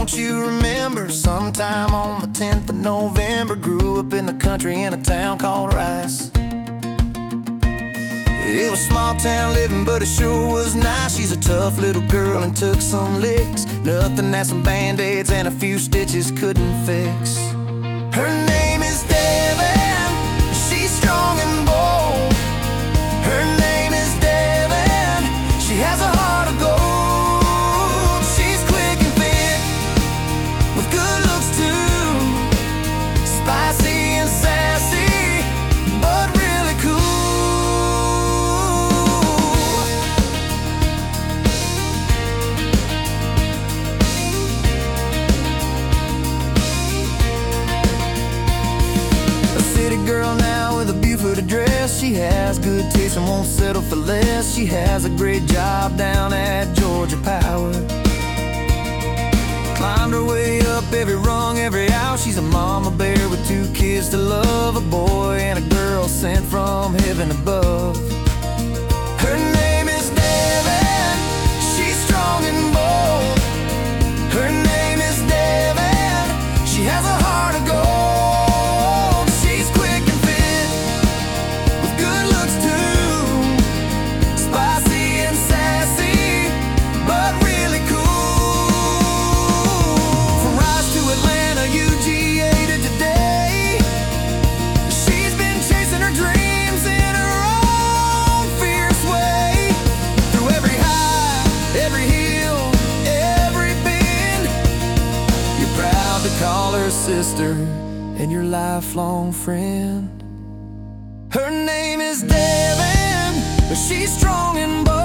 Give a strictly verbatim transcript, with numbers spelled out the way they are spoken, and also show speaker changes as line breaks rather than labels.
Don't you remember sometime on the tenth of November? Grew up in the country in a town called Rice. It was small town living, but it sure was nice. She's a tough little girl and took some licks. Nothing that some band-aids and a few stitches couldn't fix. Her name is Devin, she's strong and bold. Her name is Devin, she has a heart of gold. She's quick and fit, with good looks too. Spicy and sassy, but really cool. Girl now with a Buford address. She has good taste and won't settle for less. She has a great job down at Georgia Power. Climbed her way up every rung, every hour. She's a mama bear with two kids to love, a boy and a girl sent from heaven above. Her name is Devin, she's strong and bold. Her name is Devin, she has a heart of gold. Call her sister and your lifelong friend. Her name is Devin, she's strong and bold.